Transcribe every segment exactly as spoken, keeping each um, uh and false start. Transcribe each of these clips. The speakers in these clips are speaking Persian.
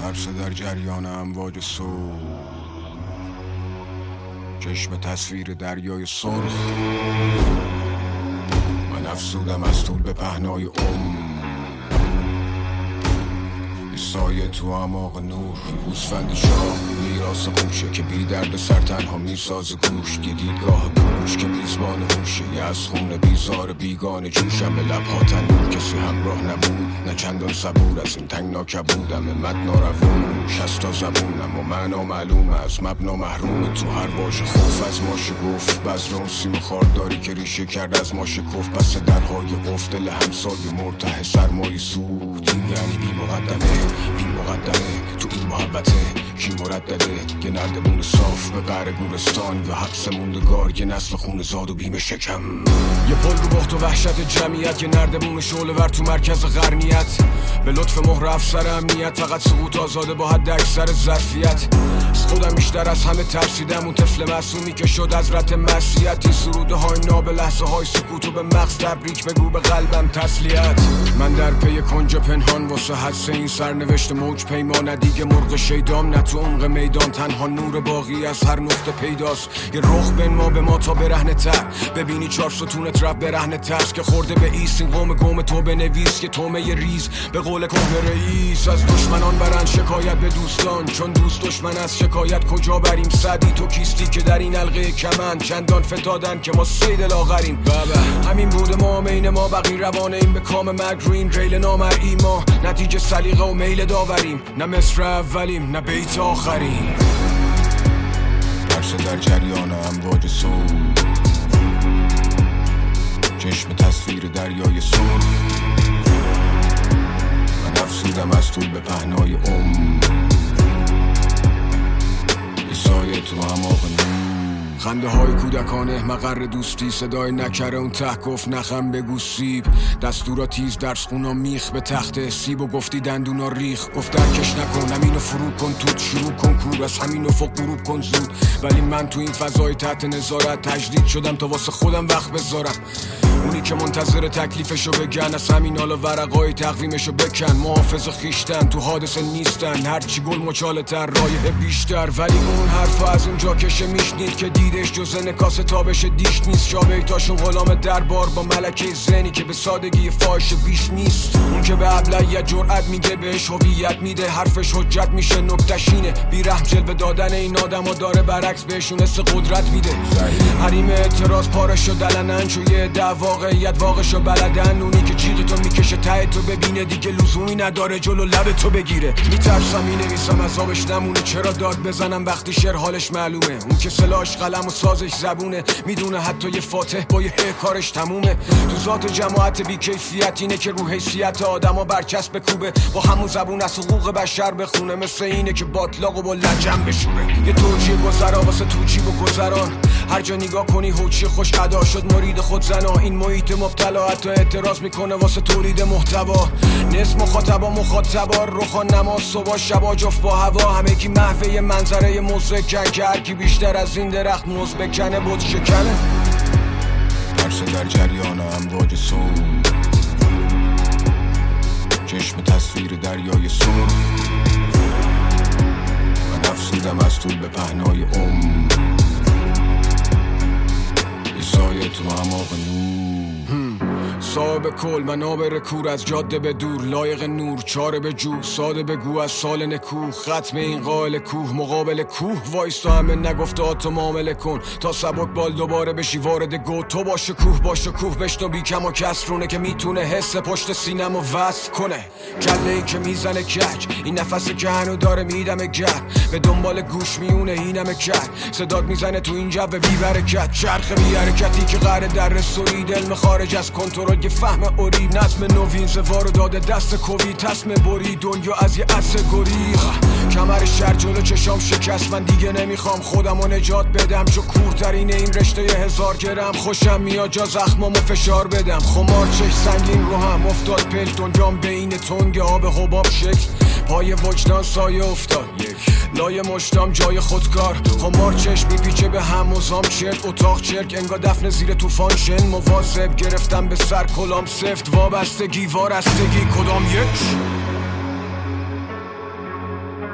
ترس در جریان امواج صبح، چشم تصویر دریای سرخ. من افسودم از طول به پهنای عمر، سایه تو اعماق نور. گوسفند شاه میراث خوشه که بی درد سر تنها میساز گوش. دیدگاه گوش که میزبان هوشه، یه از خون بیزار بیگانه جوشم. به لبها تنور کسی همراه نبود، نه چندان صبور از این تنگنا کبودم. مد ناروون شستا زبونم و معنا معلوم از مبنا محروم. تو هر واژه خوف از ما شگفت، بذر اون سیم خارداری که ریشه کرد از ما شکفت. پس درهای قفل دل همسایه مرتاح سرمایه سود. این یعنی بی مقدمه بی مقدمه تو این محبته کی مردده. یه نردبون صاف به قعر گورستان و حبس موندگار. یه نسل خون زاد و بیم شکم. یه پل رو بخت و وحشت جمعیت، یه نردبون شعله ور تو مرکز قرنیت. به لطف مهر افسر امنیت، فقط سقوط آزاده با حد اکثر ظرفیت. از خودم بیشتر از همه ترسیدم، اون طفل معصومی که شد از رت معصیت. این سروده های ناب لحظه های سکوت و به مغز تبریک بگو، به قلبم تسلیت. من در پی کنج پنهان واسه حدس این سرنوشت موج پیمان. دیگه مرغ شیدام نه تو عمق میدان، تنها نور باقی از هر نقطه پیداست. یه رخ بین ما به ما تا برهنه تر، ببینی چار ستونت رب برهنه ترس. که خورده به ایست این قوم گم تو بنویس، که تومه ریز به قول کهنه رئیس. از دشمنان برن شکایت به دوستان، چون دوست دشمن از شکایت کجا بریم. سعدی تو کیستی که در این حلقه کمند چندان فتادن که ما سید لاغریم. بابا همین بود ما مین ما بقی روانه این به کام مرگ رو این ریل نامرئی. ما نتیجه سلیقه و میل داوریم، نه مصر اولیم نه بیت آخریم. ترس در جریان امواج صبح، چشم تصویر دریای سرخ. من افسودم از طول به پهنای عمر، یه سایه تو اعماق نور. خنده های کودکانه مقر دوستی، صدای نکره اون ته گفت نخم بگو سیب. دستورا تیز درس خونا میخ به تخت سیب و گفتی دندونا ریخ. گفت درکش نکن همینو فرو کن توت شروع کن کور، از همینو فوق غروب کن زود. ولی من تو این فضای تحت نظارت تجدید شدم تا واسه خودم وقت بذارم. اونی که منتظر تکلیفشو بگن، از همین حالا ورقای تقویمشو بکن. محافظ خیشتن تو حادثه نیستن، هرچی گل مچاله تر رایه بیشتر. ولی اون حرفا از اونجا کشه میشنید که دیدش جز نکاس تابش دیش نیست. شابیتاشون غلام دربار با ملکه زنی که به سادگی فاحش بیش نیست. اون که به ابلهیت جرأت میگه بهش هویت میده، حرفش حجت میشه نکته‌ش اینه. بی رحم جلوه دادن این آدما داره برعکس بهشون حس قدرت میده. حریم اعتراض پارشو دلنن، چوی دعوا واقعیت واقعشو بلدن. اونی که جیغ تو میکشه ته تو ببینه، دیگه لزومی نداره جلو لب تو بگیره. میترسم مینویسم عذابش نمونه، چرا داد بزنم وقتی شعر حالش معلومه. اون که سلاش قلم و سازش زبونه، میدونه حتی یه فاتح با یه کارش تمومه. تو ذات جماعت بی کیفیت اینه که رو حیثیت آدما برچسب کوبه. با همون زبون از حقوق بشر بخونه، مثل اینه که باطلاق و با لجن بشوره. یه توجیه گذرا واسه توجیب و گذران، هر جا نگاه کنی هوچی خوش ادا شد مرید خود زنا. این محیط مبتلا حتی اعتراض میکنه واسه تولید محتوا. نصف مخاطبا مخاطبا روخان نماز صبح شبا جفت با هوا. همه کی محوه منظره مزرکن که هر کی بیشتر از این درخت موز بکنه بود شکنه. ترس در جریان امواج صبح، چشم تصویر دریای سرخ. من افسودم از طول به پهنای عمر، یه سایه تو اعماق نور. صاحب کل منابر کور، از جاده به دور لایق نور. چاره به جو ساده بگو از سال نکوه، ختم این قائل کوه مقابل کوه. وایستا همه نگفته ها تو معامله کن، تا سبک بال دوباره بشی وارد گو. تو باشه کوه باشه کوه بشنو بی کم و کسرونه، که میتونه حس پشت سینم و وصل کنه. کله ای که میزنه کج، این نفسی که هنو داره میدمه گر. به دنبال گوش میونه اینمه کرد، صدات میزنه تو این جو بی برکت. چرخ بی حرکتی که قراره در رسوید، علم خارج از کنترل یه فهم اوری. نظم نوین زوارو داده دست کوی، تصم بری دنیا از یه عطسه گریخ. کمر شر جلو چشام شکست، من دیگه نمیخوام خودمو نجات بدم. چو کورترین این رشته یه هزار گرم، خوشم میاد جا زخمامو فشار بدم. خمار چش سنگین رو هم افتاد پل، دنیام بین تنگ آب حباب شکل. پای وجدان سایه افتاد لای مشتام جای خودکار. خمار چشم میپیچه به هم مزام چرک، اتاق چرک انگا دفن زیر توفان شن. مواظب گرفتم به سر کلام سفت، وابستگی وارستگی کدام یک.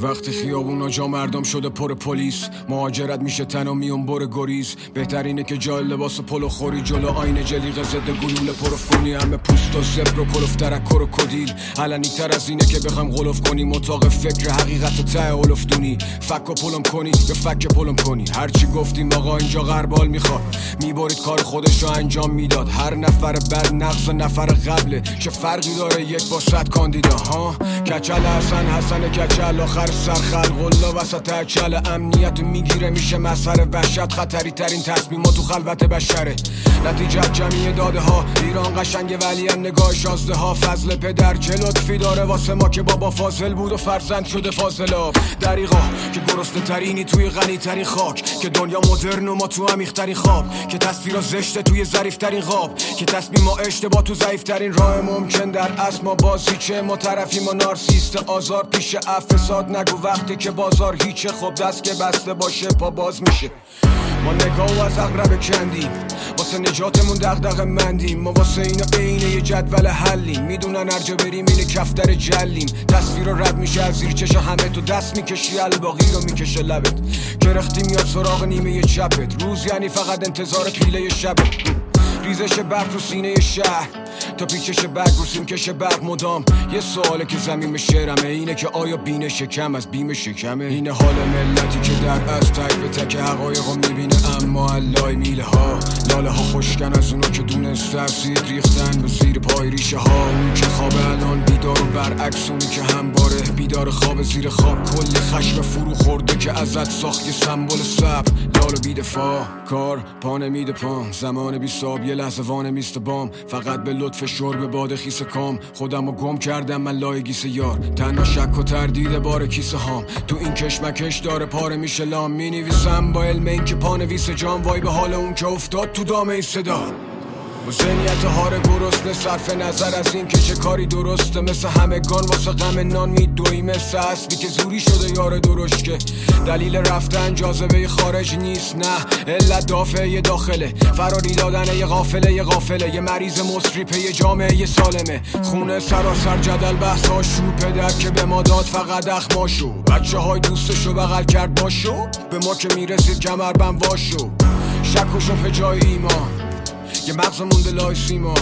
وقتی خیابونا جا مردم شده پر پلیس، مهاجرت میشه تنها میون بر گریز. بهترینه که جای لباس پلو خوری جلو آینه جلیقه ضد گلوله پروف کنی. همه پوست و زبر و کلوف ترکر و کدیل علنی تر از اینه که بخوام غلوف کنی. مطاق فکر حقیقت ته اولفتونی، فک و پلم کنی یا فک پلم کنی. هرچی گفتیم آقا اینجا غربال میخواد، میبارید کار خودش رو انجام میداد. هر نفر بعد نقص نفر قبله، چه فرقی داره یک با صد کاندیدا ها. کچل حسن حسن کچل آخر سر خلق الله وسط اچل. امنیت میگیره میشه مسخره، وحشت خطری ترین تصمیمات تو خلوت بشره. نتیجه جمعی داده ها، ایران قشنگه ولی هم نگاه شازده ها. فضل پدر چه لطفی داره واسه ما که بابا فاضل بود و فرزند شده فاضلاب. دریغا که گرسنه ترینی توی غنی ترین خاک، که دنیا مدرن و ما تو عمیق ترین خواب، که تصویر زشته توی ظریف ترین خواب، که تصمیم ما اشتباه تو ضعیف ترین راه ممکن. در اصل ما بازی چه ما طرفیم و نارسیست آزار پیش افساد. نگو وقتی که بازار هیچه، خب دست که بسته باشه پا باز میشه. ما نگاه و از اقرب کندیم، واسه نجاتمون دغدغه مندیم. ما واسه اینا عینه یه جدول حلیم، میدونن هرجا بریم اینه کفتر جلیم. تصویر رو رد میشه از زیر چشم همه، تو دست میکشی الباقی رو میکشه لبت. کرختی میاد سراغ نیمه یه چپت، روز یعنی فقط انتظار پیله شبت. ریزش برق تو سینه شهر تا پیچش برق رو سیم کش برق مدام. یه سواله که زمین شعرمه، اینه که آیا بینش کم از بیم شکمه؟ اینه حال ملتی که در از تک به تک حقایق رو میبینه، اما علای میله ها لاله ها خوشکن از اونو که دونست اسید ریختن به زیر پای ریشه ها. اون که خواب الان بیدار و برعکس اونی که همباره بیدار خواب زیر خواب. کلی خشم فرو خورده که ازت ساخت یه سمبل صبر. لال و بیدفاع کار پا نمیده پام، زمان بی ساب یه لحظه وانه میست بام. فقط به لطف شرب باد خیس کام، خودم رو گم کردم من لای گیس یار. تنها شک و تردید بار کیسه هام، تو این کشمکش داره پاره میشه لام. می نویسم با علم این که پانویس جام، وای به حال اون که افتاد تو دام ای صدا. با ذهنیت هار گرسنه صرف نظر از این که چه کاری درسته، مثل همگان واسه غم نان میدوی. مثل اسبی که زوری شده یار درشکه، دلیل رفتن جاذبه خارج نیست، نه علت دافعه داخله. فراری دادن یه غافله یه غافله، یه مریض مصری یه جامعه یه سالمه. خونه سراسر جدل بحث هاشو، پدر که به ما داد فقط اخماشو. بچه های دوستشو بغل کرد باشو، به ما که میرسید کمربند واشو. شک و شبه جای ایمان، یه مغز مونده لای سیما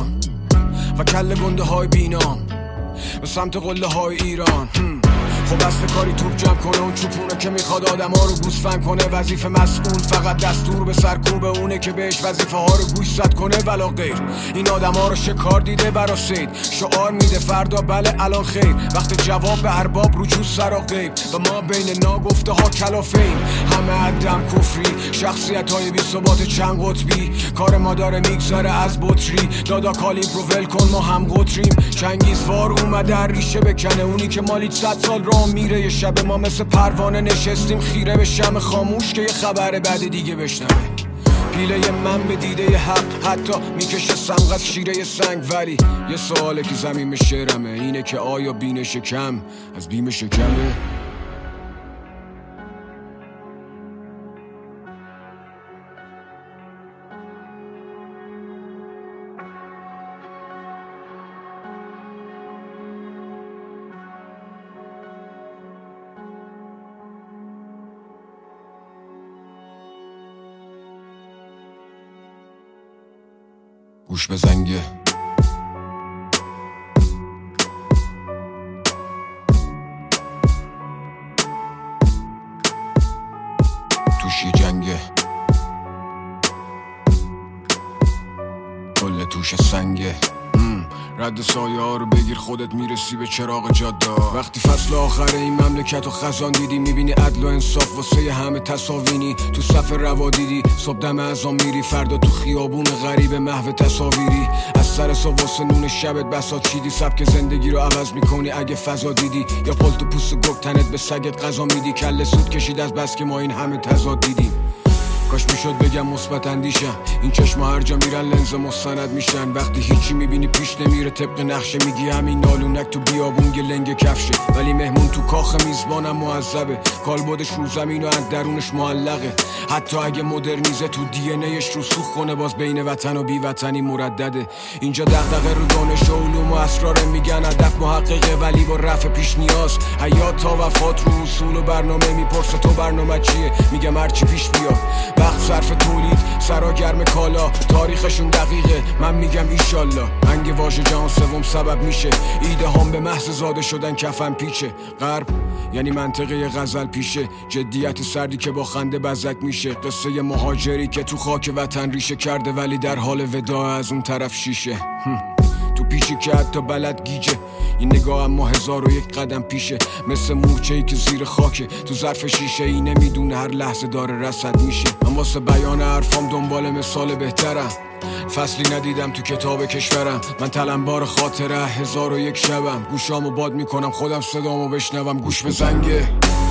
و کل گنده های بینام به سمت قله های ایران. خب اصل کاری توپ جمع کنه، اون چوپونه که میخواد آدم ها رو گوسفند کنه. وظیفه مسئول فقط دستور به سرکوب اونه که بهش وظیفه ها رو گوشزد کنه ولا غیر. این آدم ها رو شکار دیده برا سید، شعار میده فردا بله الان خیر. وقت جواب به ارباب رجوع سر و غیب، و ما بین ناگفته ها کلافیم. همه عدم کفری، شخصیت های بی ثبات چند قطبی. کار ما داره میگذاره از بطری، دادا کالیبر رو ول کن ما هم قطریم. چنگیزوار اومده ریشه بکنه، اونی که مالیت صد سال راه میره. یه شب ما مثل پروانه نشستیم خیره به شمع خاموش که یه خبر بعد دیگه بشنوه. پیله من به دیده حق حتی میکشه سمغ از شیره سنگ. ولی یه سواله که زمین شعرمه، اینه که آیا بینش کم از بیم شکمه؟ گوش به زنگه توش یه جنگه، کل توش سنگه. رد سایه ها رو بگیر خودت میرسی به چراغ جاده. وقتی فصل آخر این مملکت و خزان دیدی، میبینی عدل و انصاف واسه همه تصاوینی. تو صف روا دیدی صبح دم ازان میری، فردا تو خیابون غریب محو تصاویری. از سر صبح واسه نون شبت بساط چیدی، سبک زندگی رو عوض میکنی اگه فضا دیدی. یا پلت و پوست گرگ تنت به سگت غذا میدی. کله سود کشید از بس که ما این همه تضاد دیدیم. کاش میشد بگم مثبت اندیشم. این چشم هر جا میرن لنز مستند میشن. وقتی هیچی میبینی پیش نمیره طبق نقشه، میگی همین نالونک تو بیابون یه لنگ کفشه. ولی مهمون تو کاخ میزبانم معذبه، کالبدش رو زمین و از درونش معلقه. حتی اگه مدرنیزه تو دی ان ایش رسوخ کنه، باز بین وطن و بی وطنی مردده. اینجا دغدغه رو دانش و علوم و اسرار، میگن هدف محققه ولی با رفع پیش نیاز. حیات تا وفات رو اصول و برنامه، میپرسه تو برنامه چیه؟ میگم هرچی پیش بیاد. وقت صرف تولید، سرا گرم کالا، تاریخشون دقیقه، من میگم ایشالله. انگ واژه جهان سوم سبب میشه ایده هم به محض زاده شدن کفن پیچه. غرب یعنی منطقه غزل پیشه، جدیت سردی که با خنده بزک میشه. قصه مهاجری که تو خاک وطن ریشه کرده ولی در حال وداع از اون طرف شیشه. تو پیچی که حتی بلد گیجه، این نگاه اما هزار و یک قدم پیشه. مثل مورچه‌ای که زیر خاکه تو ظرف شیشه ای، نمیدونه هر لحظه داره رصد میشه. من واسه بیان حرفام دنبال مثال بهترم، فصلی ندیدم تو کتاب کشورم. من تلمبار خاطره هزار و یک شبم، گوشامو باد میکنم خودم صدامو بشنوم. گوش به زنگه